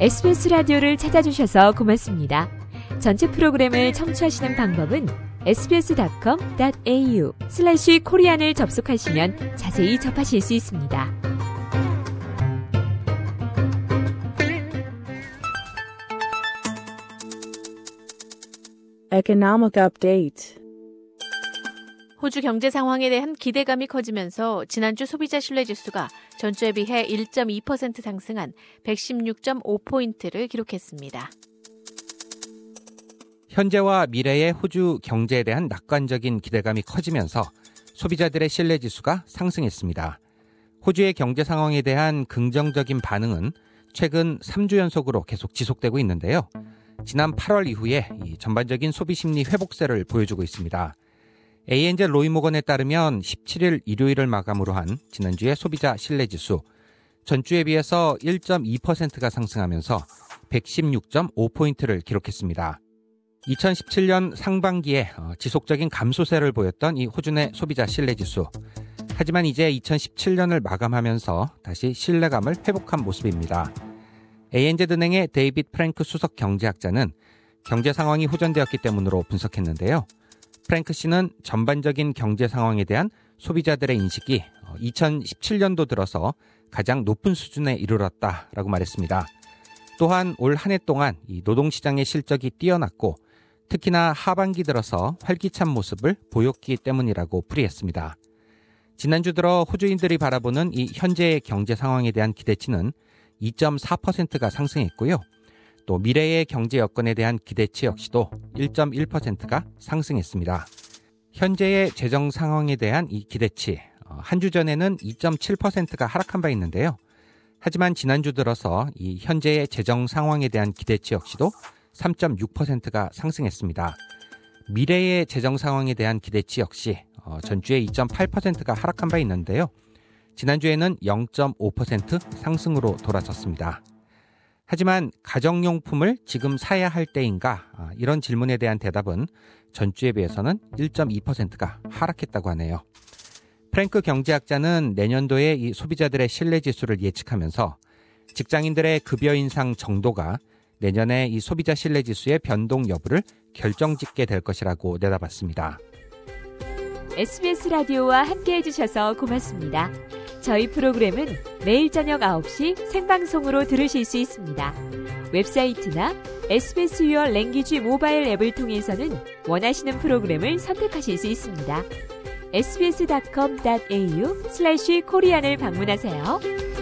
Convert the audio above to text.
SBS 라디오를 찾아주셔서 고맙습니다. 전체 프로그램을 청취하시는 방법은 sbs.com.au/korean을 접속하시면 자세히 접하실 수 있습니다. Economic update. 호주 경제 상황에 대한 기대감이 커지면서 지난주 소비자 신뢰지수가 전주에 비해 1.2% 상승한 116.5포인트를 기록했습니다. 현재와 미래의 호주 경제에 대한 낙관적인 기대감이 커지면서 소비자들의 신뢰지수가 상승했습니다. 호주의 경제 상황에 대한 긍정적인 반응은 최근 3주 연속으로 계속 지속되고 있는데요. 지난 8월 이후에 이 전반적인 소비심리 회복세를 보여주고 있습니다. ANZ 로이모건에 따르면 17일 일요일을 마감으로 한 지난주의 소비자 신뢰지수, 전주에 비해서 1.2%가 상승하면서 116.5포인트를 기록했습니다. 2017년 상반기에 지속적인 감소세를 보였던 이 호주 내 소비자 신뢰지수. 하지만 이제 2017년을 마감하면서 다시 신뢰감을 회복한 모습입니다. ANZ은행의 데이빗 프랭크 수석 경제학자는 경제 상황이 호전되었기 때문으로 분석했는데요. 프랭크 씨는 전반적인 경제 상황에 대한 소비자들의 인식이 2017년도 들어서 가장 높은 수준에 이르렀다라고 말했습니다. 또한 올 한 해 동안 이 노동시장의 실적이 뛰어났고 특히나 하반기 들어서 활기찬 모습을 보였기 때문이라고 풀이했습니다. 지난주 들어 호주인들이 바라보는 이 현재의 경제 상황에 대한 기대치는 2.4%가 상승했고요. 또 미래의 경제 여건에 대한 기대치 역시도 1.1%가 상승했습니다. 현재의 재정 상황에 대한 이 기대치, 한 주 전에는 2.7%가 하락한 바 있는데요. 하지만 지난주 들어서 이 현재의 재정 상황에 대한 기대치 역시도 3.6%가 상승했습니다. 미래의 재정 상황에 대한 기대치 역시 전주에 2.8%가 하락한 바 있는데요. 지난주에는 0.5% 상승으로 돌아섰습니다. 하지만 가정용품을 지금 사야 할 때인가? 이런 질문에 대한 대답은 전주에 비해서는 1.2%가 하락했다고 하네요. 프랭크 경제학자는 내년도에 이 소비자들의 신뢰지수를 예측하면서 직장인들의 급여 인상 정도가 내년에 이 소비자 신뢰지수의 변동 여부를 결정짓게 될 것이라고 내다봤습니다. SBS 라디오와 함께해 주셔서 고맙습니다. 저희 프로그램은 매일 저녁 9시 생방송으로 들으실 수 있습니다. 웹사이트나 SBS Your Language 모바일 앱을 통해서는 원하시는 프로그램을 선택하실 수 있습니다. sbs.com.au/korean을 방문하세요.